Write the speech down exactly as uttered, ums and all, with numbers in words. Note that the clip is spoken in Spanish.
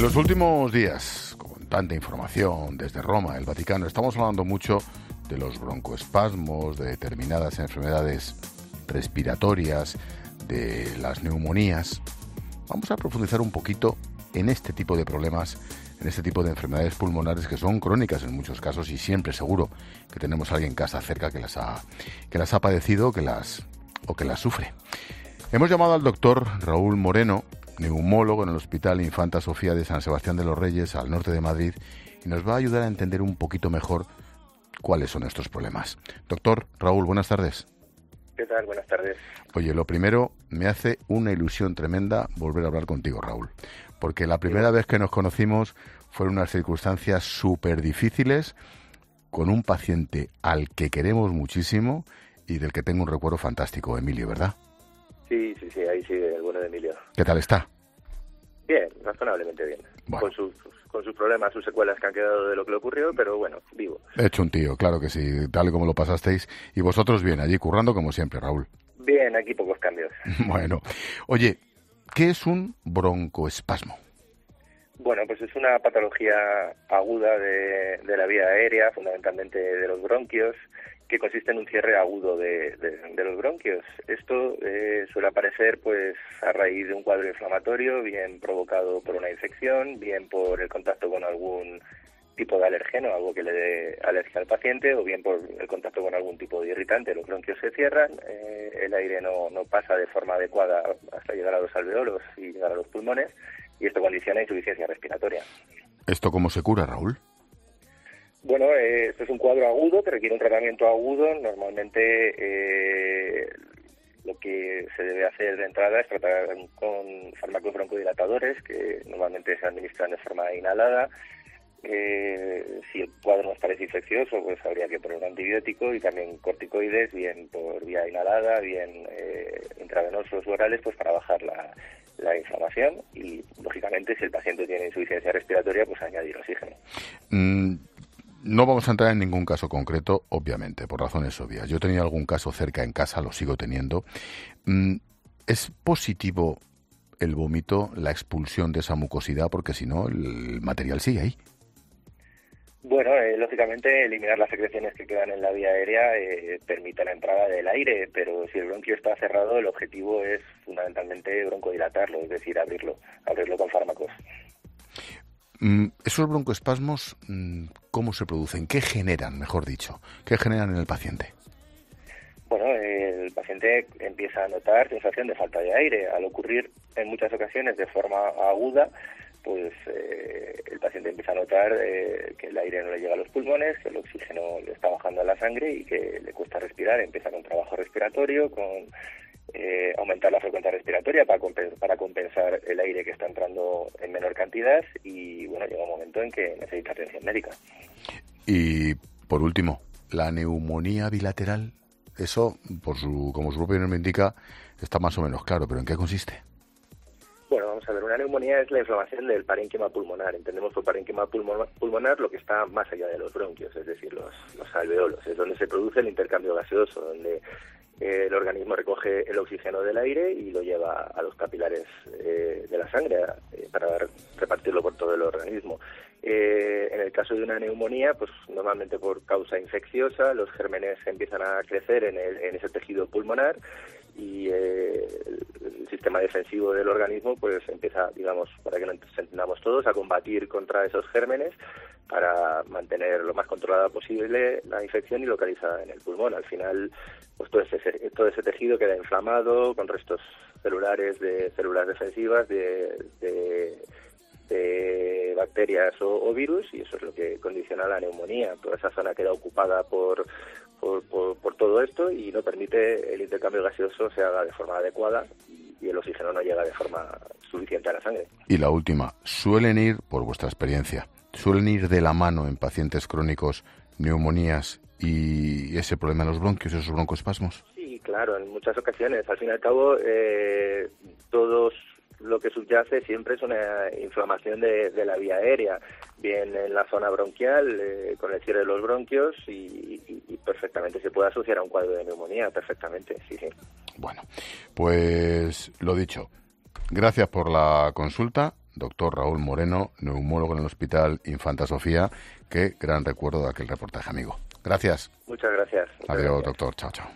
los últimos días, con tanta información desde Roma, el Vaticano, estamos hablando mucho de los broncoespasmos, de determinadas enfermedades respiratorias, de las neumonías. Vamos a profundizar un poquito en este tipo de problemas, en este tipo de enfermedades pulmonares que son crónicas en muchos casos y siempre seguro que tenemos a alguien en casa cerca que las ha, que las ha padecido que las, o que las sufre. Hemos llamado al doctor Raúl Moreno, neumólogo en el Hospital Infanta Sofía de San Sebastián de los Reyes, al norte de Madrid, y nos va a ayudar a entender un poquito mejor cuáles son estos problemas. Doctor Raúl, buenas tardes. ¿Qué tal? Buenas tardes. Oye, lo primero, me hace una ilusión tremenda volver a hablar contigo, Raúl, porque la primera vez que nos conocimos fueron unas circunstancias súper difíciles, con un paciente al que queremos muchísimo y del que tengo un recuerdo fantástico, Emilio, ¿verdad? Sí, sí, sí, ahí sigue el bueno de Emilio. ¿Qué tal está? Bien, razonablemente bien. Bueno. Con sus con sus problemas, sus secuelas que han quedado de lo que le ocurrió, pero bueno, vivo. He hecho un tío, claro que sí, tal y como lo pasasteis. Y vosotros bien, allí currando como siempre, Raúl. Bien, aquí pocos cambios. Bueno, oye, ¿qué es un broncoespasmo? Bueno, pues es una patología aguda de, de la vía aérea, fundamentalmente de los bronquios, que consiste en un cierre agudo de, de, de los bronquios. Esto eh, suele aparecer pues a raíz de un cuadro inflamatorio, bien provocado por una infección, bien por el contacto con algún tipo de alergeno, algo que le dé alergia al paciente, o bien por el contacto con algún tipo de irritante. Los bronquios se cierran, eh, el aire no, no pasa de forma adecuada hasta llegar a los alveolos y llegar a los pulmones, y esto condiciona insuficiencia respiratoria. ¿Esto cómo se cura, Raúl? Bueno, eh, esto es un cuadro agudo que requiere un tratamiento agudo. Normalmente eh, lo que se debe hacer de entrada es tratar con fármacos broncodilatadores que normalmente se administran de forma inhalada. Eh, si el cuadro nos parece infeccioso, pues habría que poner un antibiótico y también corticoides, bien por vía inhalada, bien eh, intravenosos o orales, pues para bajar la, la inflamación y, lógicamente, si el paciente tiene insuficiencia respiratoria, pues añadir oxígeno. Mm. No vamos a entrar en ningún caso concreto, obviamente, por razones obvias. Yo tenía algún caso cerca en casa, lo sigo teniendo. ¿Es positivo el vómito, la expulsión de esa mucosidad? Porque si no, el material sigue ahí. Bueno, eh, lógicamente, eliminar las secreciones que quedan en la vía aérea eh, permite la entrada del aire, pero si el bronquio está cerrado, el objetivo es fundamentalmente broncodilatarlo, es decir, abrirlo, abrirlo con fármacos. ¿Esos broncoespasmos cómo se producen? ¿Qué generan, mejor dicho? ¿Qué generan en el paciente? Bueno, el paciente empieza a notar sensación de falta de aire. Al ocurrir en muchas ocasiones de forma aguda, pues eh, el paciente empieza a notar eh, que el aire no le llega a los pulmones, que el oxígeno le está bajando a la sangre y que le cuesta respirar. Empieza con trabajo respiratorio, con Eh, aumentar la frecuencia respiratoria para, compen- para compensar el aire que está entrando en menor cantidad y, bueno, llega un momento en que necesita atención médica. Y, por último, la neumonía bilateral, eso, por su, como su propio nombre indica, está más o menos claro, pero ¿en qué consiste? Bueno, vamos a ver, una neumonía es la inflamación del parénquima pulmonar. Entendemos por parénquima pulmo- pulmonar lo que está más allá de los bronquios, es decir, los, los alveolos. Es donde se produce el intercambio gaseoso, donde eh, el organismo recoge el oxígeno del aire y lo lleva a los capilares eh, de la sangre eh, para repartirlo por todo el organismo. Eh, en el caso de una neumonía, pues normalmente por causa infecciosa, los gérmenes empiezan a crecer en, el, en ese tejido pulmonar y eh, el sistema defensivo del organismo pues empieza, digamos, para que nos entendamos todos, a combatir contra esos gérmenes para mantener lo más controlada posible la infección y localizada en el pulmón. Al final, pues todo ese, todo ese tejido queda inflamado con restos celulares de células defensivas de, de, de bacterias o, o virus, y eso es lo que condiciona la neumonía. Toda esa zona queda ocupada por Por, por, por todo esto y no permite el intercambio gaseoso se haga de forma adecuada y el oxígeno no llega de forma suficiente a la sangre. Y la última, ¿suelen ir, por vuestra experiencia, suelen ir de la mano en pacientes crónicos neumonías y ese problema de los bronquios, esos broncoespasmos? Sí, claro, en muchas ocasiones. Al fin y al cabo, eh, todos lo que subyace siempre es una inflamación de, de la vía aérea, bien en la zona bronquial, eh, con el cierre de los bronquios y, y, y perfectamente se puede asociar a un cuadro de neumonía, perfectamente, sí, sí. Bueno, pues lo dicho, gracias por la consulta, doctor Raúl Moreno, neumólogo en el Hospital Infanta Sofía. Qué gran recuerdo de aquel reportaje, amigo. Gracias. Muchas gracias. Muchas Adiós, gracias. doctor. Chao, chao.